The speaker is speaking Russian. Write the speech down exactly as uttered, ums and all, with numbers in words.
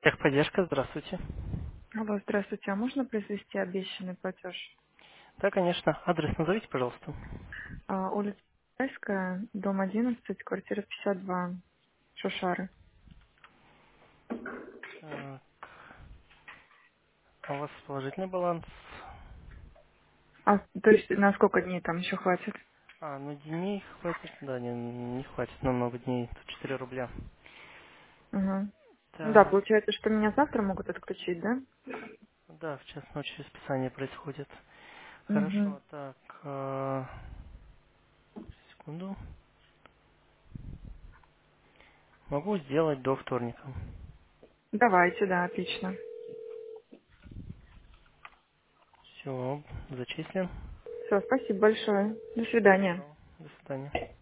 Техподдержка, здравствуйте. Алло, здравствуйте. А можно произвести обещанный платеж? Да, конечно. Адрес назовите, пожалуйста. А, улица Китайская, дом одиннадцать, квартира пятьдесят два, Шушары. Так, а у вас положительный баланс? А, то есть на сколько дней там еще хватит? А, ну дней хватит, да, не, не хватит на много дней, тут четыре рубля. Угу. Ну да, Так, получается, что меня завтра могут отключить, да? да, в час ночи списание происходит. Угу. Хорошо, так, э, секунду. Могу сделать до вторника. Давайте, да, отлично. Все, зачислен. Все, спасибо большое. До свидания. Добро, до свидания.